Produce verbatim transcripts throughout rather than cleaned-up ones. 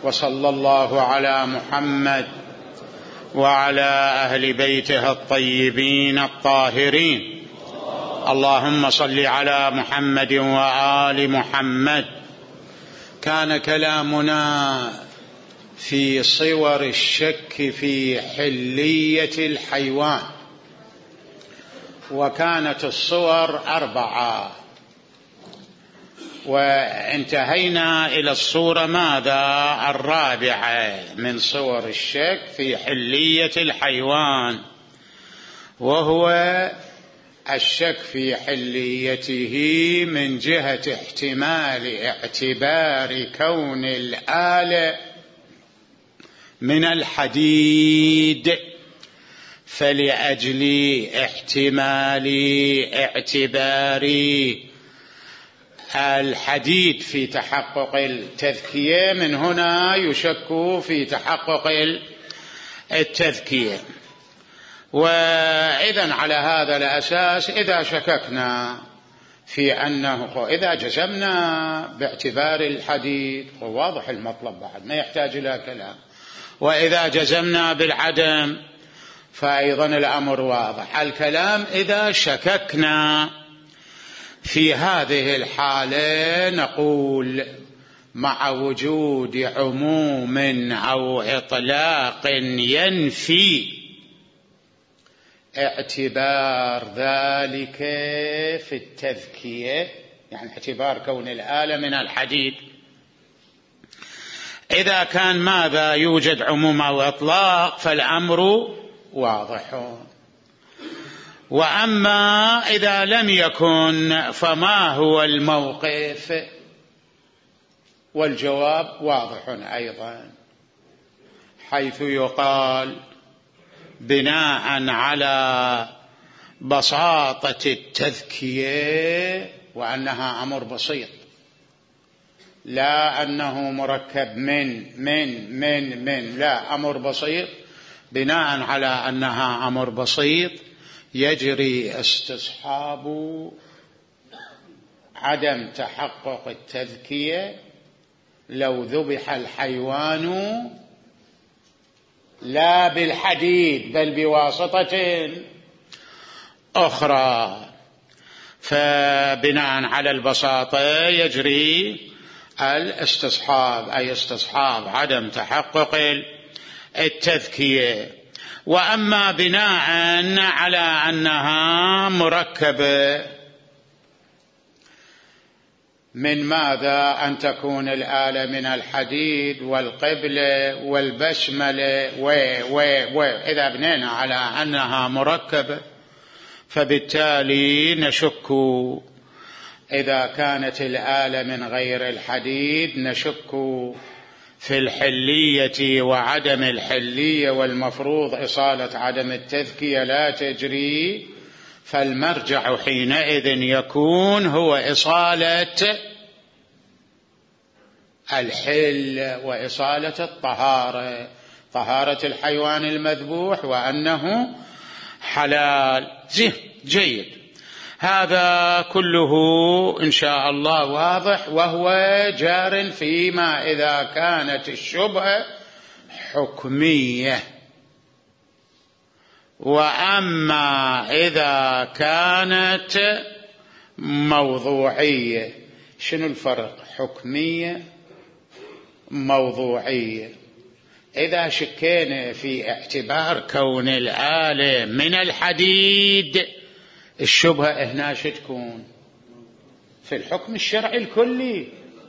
وصلى الله على محمد وعلى أهل بيته الطيبين الطاهرين. اللهم صل على محمد وآل محمد. كان كلامنا في صور الشك في حلية الحيوان، وكانت الصور أربعة، وانتهينا إلى الصورة ماذا؟ الرابعة من صور الشك في حلية الحيوان، وهو الشك في حليته من جهة احتمال اعتبار كون الآلة من الحديد، فلأجل احتمال اعتبار الحديد في تحقق التذكية، من هنا يشك في تحقق التذكية. وإذن على هذا الأساس إذا شككنا في أنه، إذا جزمنا باعتبار الحديد واضح المطلب بعد ما يحتاج إلى كلام، وإذا جزمنا بالعدم فأيضا الأمر واضح. الكلام إذا شككنا في هذه الحالة نقول مع وجود عموم أو إطلاق ينفي اعتبار ذلك في التذكية، يعني اعتبار كون الآلة من الحديد. إذا كان ماذا يوجد عموم أو إطلاق فالأمر واضح. وأما إذا لم يكن فما هو الموقف؟ والجواب واضح أيضا، حيث يقال بناء على بساطة التذكية وأنها أمر بسيط، لا أنه مركب من من من من لا أمر بسيط، بناء على أنها أمر بسيط يجري استصحاب عدم تحقق التذكية لو ذبح الحيوان لا بالحديد بل بواسطة أخرى. فبناء على البساطة يجري الاستصحاب، أي استصحاب عدم تحقق التذكية. وأما بناء على أنها مركبة من ماذا؟ أن تكون الآلة من الحديد والقبلة والبسملة و و و إذا بنينا على أنها مركبة فبالتالي نشك. إذا كانت الآلة من غير الحديد نشك في الحلية وعدم الحلية، والمفروض إصالة عدم التذكية لا تجري، فالمرجع حينئذ يكون هو إصالة الحل وإصالة الطهارة، طهارة الحيوان المذبوح وأنه حلال. جيد، هذا كله إن شاء الله واضح، وهو جار فيما إذا كانت الشبهة حكمية. وأما إذا كانت موضوعية، شنو الفرق؟ حكمية موضوعية. إذا شكينا في اعتبار كون الآلة من الحديد الشبهة هنا شو تكون؟ في الحكم الشرعي الكلي.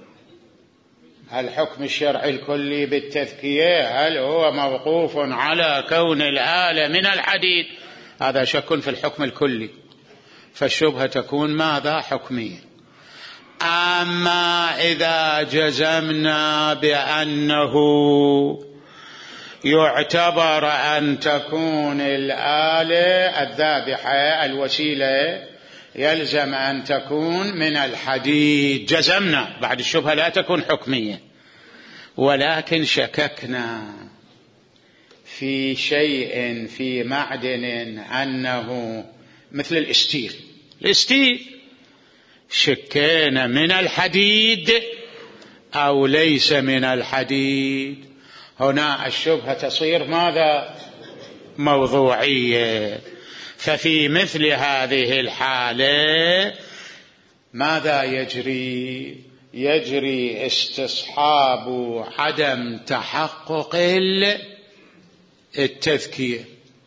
الحكم الشرعي الكلي بالتذكية هل هو موقوف على كون الآلة من الحديد؟ هذا شك في الحكم الكلي، فالشبهة تكون ماذا؟ حكمية. أما إذا جزمنا بأنه يعتبر أن تكون الآلة الذابحة الوسيلة يلزم أن تكون من الحديد، جزمنا، بعد الشبهة لا تكون حكمية، ولكن شككنا في شيء في معدن أنه مثل الإستيل، الإستيل شكينا من الحديد أو ليس من الحديد، هنا الشبهة تصير ماذا؟ موضوعية. ففي مثل هذه الحالة ماذا يجري؟ يجري استصحاب عدم تحقق التذكية،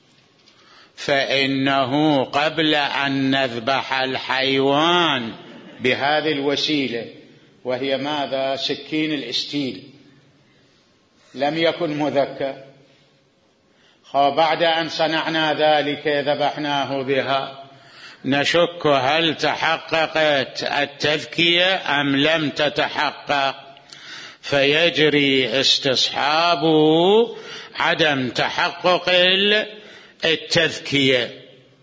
فإنه قبل أن نذبح الحيوان بهذه الوسيلة وهي ماذا؟ سكين الاستيل، لم يكن مذكى، وبعد أن صنعنا ذلك ذبحناه بها، نشك هل تحققت التذكية أم لم تتحقق، فيجري استصحاب عدم تحقق التذكية.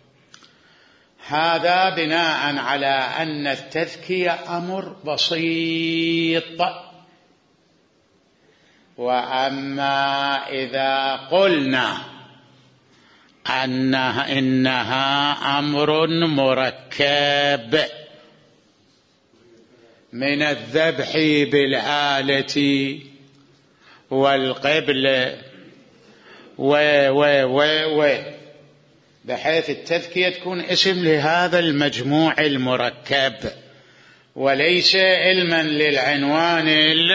هذا بناء على أن التذكية أمر بسيط. وأما إذا قلنا أنها إنها أمر مركب من الذبح بالآلة والقبلة و و و و بحيث التذكية تكون اسم لهذا المجموع المركب وليس علما للعنوان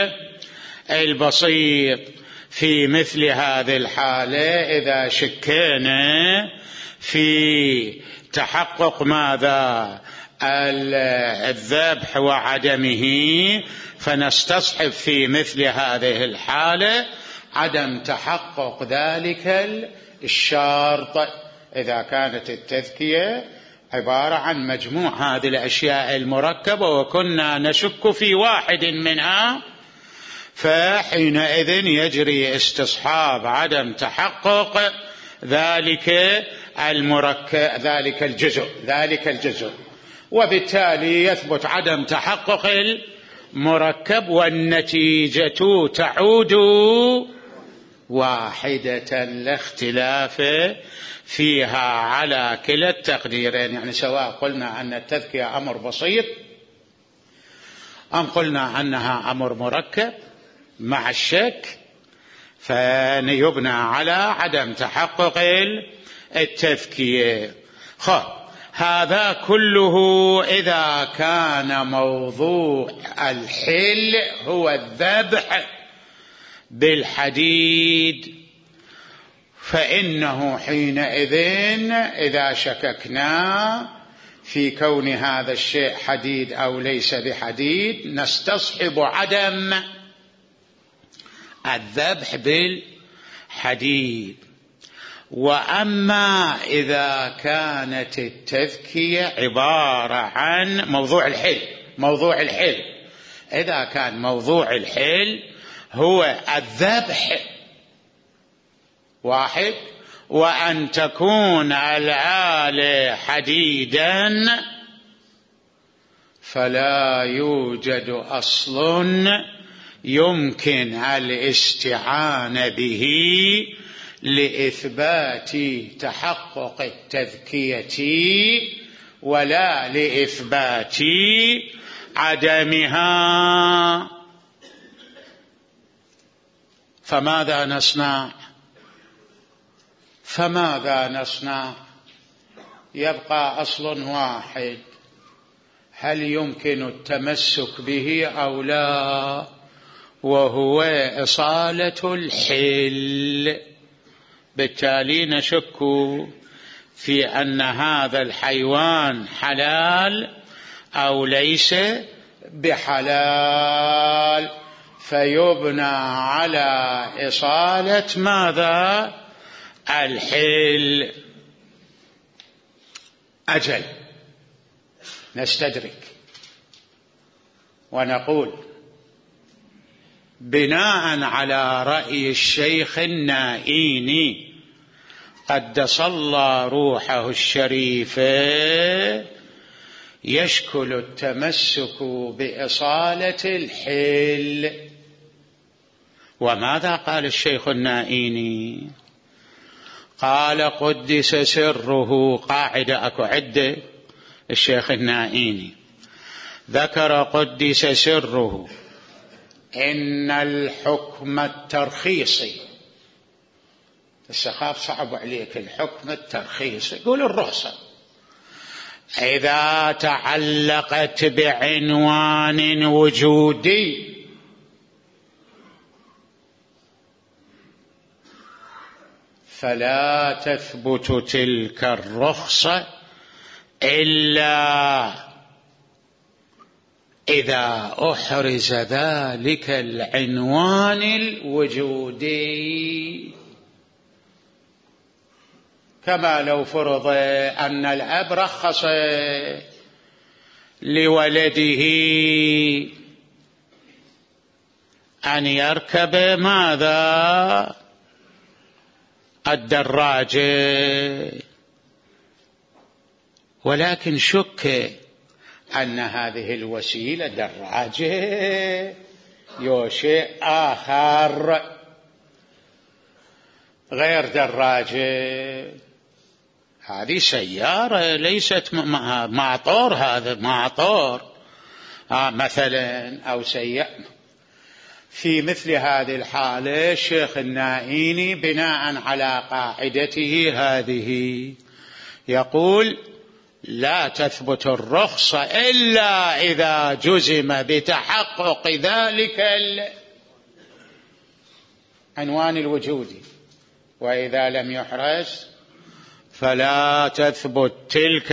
البسيط. في مثل هذه الحالة إذا شكينا في تحقق ماذا؟ الذبح وعدمه، فنستصحب في مثل هذه الحالة عدم تحقق ذلك الشرط إذا كانت التذكية عبارة عن مجموع هذه الأشياء المركبة وكنا نشك في واحد منها، فحينئذ يجري استصحاب عدم تحقق ذلك المركب ذلك الجزء ذلك الجزء وبالتالي يثبت عدم تحقق المركب، والنتيجة تعود واحدة لا اختلاف فيها على كلا التقديرين. يعني سواء قلنا أن التذكية أمر بسيط أم قلنا أنها أمر مركب مع الشك، فيبنى على عدم تحقق التذكية. خب هذا كله إذا كان موضوع الحل هو الذبح بالحديد، فإنه حينئذ إذا شككنا في كون هذا الشيء حديد أو ليس بحديد نستصحب عدم الذبح بالحديد. وأما إذا كانت التذكية عبارة عن موضوع الحل موضوع الحل إذا كان موضوع الحل هو الذبح واحد وأن تكون الآلة حديدا، فلا يوجد أصل يمكن الاستعانة به لإثبات تحقق التذكية ولا لإثبات عدمها. فماذا نصنع؟ فماذا نصنع؟ يبقى أصل واحد، هل يمكن التمسك به أو لا، وهو إصالة الحل. بالتالي نشك في أن هذا الحيوان حلال أو ليس بحلال، فيبنى على إصالة ماذا؟ الحل. أجل نستدرك ونقول بناء على رأي الشيخ النائيني قدس الله روحه الشريفة، يشكل التمسك بإصالة الحل. وماذا قال الشيخ النائيني؟ قال قدس سره، قاعدة أكو عدة الشيخ النائيني ذكر قدس سره إن الحكم الترخيصي، السخاف صعب عليك الحكم الترخيصي، يقول الرخصة إذا تعلقت بعنوان وجودي فلا تثبت تلك الرخصة إلا إذا أحرز ذلك العنوان الوجودي. كما لو فرض أن الأب رخص لولده أن يركب ماذا؟ الدراجة، ولكن شك أن هذه الوسيلة دراجة يو شيء آخر غير دراجة، هذه سيارة ليست معطور، هذا معطور آه مثلا أو سيارة. في مثل هذه الحالة الشيخ النائيني بناء على قاعدته هذه يقول لا تثبت الرخصة إلا إذا جزم بتحقق ذلك العنوان الوجودي، وإذا لم يحرز فلا تثبت تلك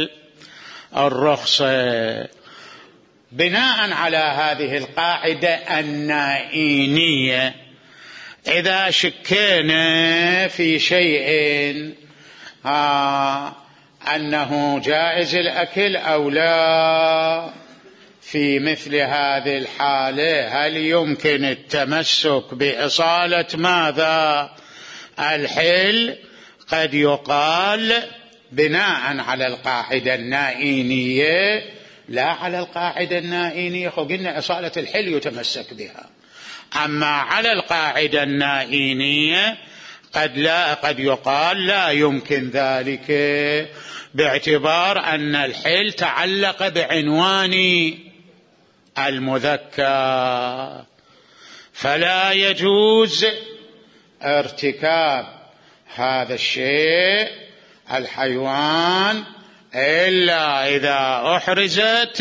الرخصة. بناء على هذه القاعدة النائينية إذا شكينا في شيء آه أنه جائز الأكل أو لا، في مثل هذه الحالة هل يمكن التمسك بإصالة ماذا؟ الحل؟ قد يقال بناء على القاعدة النائينية، لا على القاعدة النائينية قلنا إصالة الحل يتمسك بها، أما على القاعدة النائينية قد لا قد يقال لا يمكن ذلك باعتبار أن الحل تعلق بعنوان المذكر، فلا يجوز ارتكاب هذا الشيء الحيوان إلا إذا أحرزت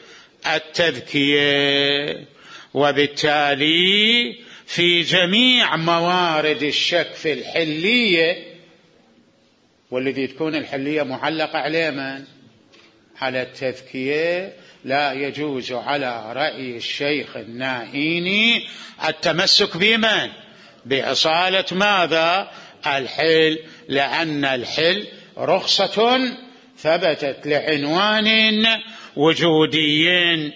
التذكية. وبالتالي في جميع موارد الشك في الحلية، والذي تكون الحلية معلقة على من؟ على التذكية، لا يجوز على رأي الشيخ النائيني التمسك بمن؟ بإصالة ماذا؟ الحل، لأن الحل رخصة ثبتت لعنوان وجودي،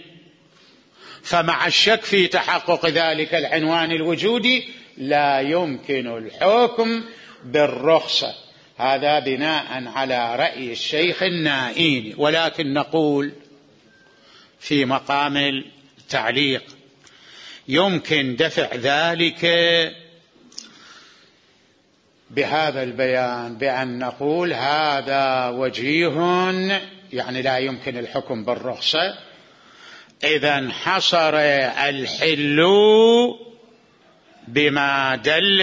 فمع الشك في تحقق ذلك العنوان الوجودي لا يمكن الحكم بالرخصة. هذا بناء على رأي الشيخ النائيني. ولكن نقول في مقام التعليق يمكن دفع ذلك بهذا البيان، بأن نقول هذا وجيه، يعني لا يمكن الحكم بالرخصة إذا انحصر الحل بما دل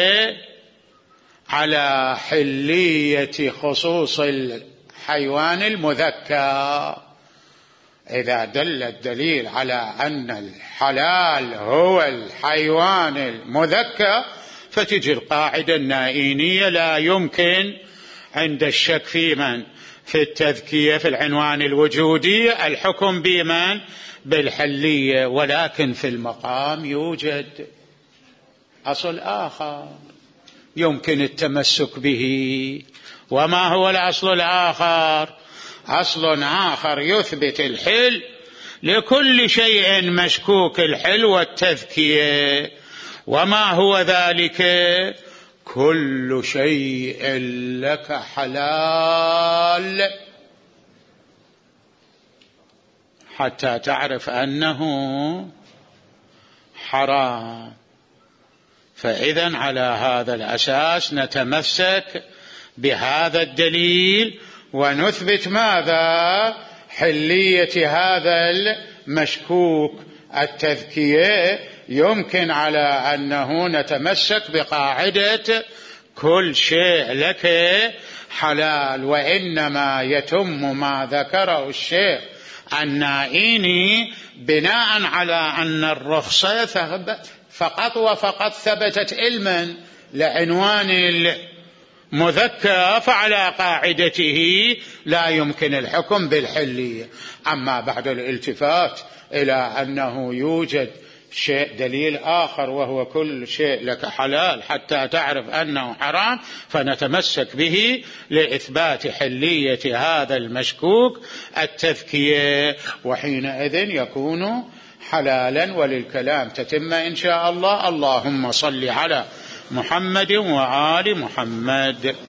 على حلية خصوص الحيوان المذكر. إذا دل الدليل على أن الحلال هو الحيوان المذكر فتجي القاعدة النائينية لا يمكن عند الشك في من؟ في التذكية في العنوان الوجودي الحكم بمن؟ بالحلية. ولكن في المقام يوجد أصل آخر يمكن التمسك به. وما هو الأصل الآخر؟ أصل آخر يثبت الحل لكل شيء مشكوك الحل والتذكية. وما هو ذلك؟ كل شيء لك حلال حتى تعرف أنه حرام. فإذا على هذا الأساس نتمسك بهذا الدليل ونثبت ماذا؟ حلية هذا المشكوك التذكية يمكن على أنه نتمسك بقاعدة كل شيء لك حلال، وإنما يتم ما ذكره الشيخ النائيني بناء على أن الرخصة فقط وفقط ثبتت علما لعنوان المذكى، فعلى قاعدته لا يمكن الحكم بالحلية. أما بعد الالتفات إلى أنه يوجد شيء دليل آخر وهو كل شيء لك حلال حتى تعرف أنه حرام، فنتمسك به لإثبات حلية هذا المشكوك التذكية، وحينئذ يكون حلالا وللكلام تتم إن شاء الله. اللهم صل على محمد وآل محمد.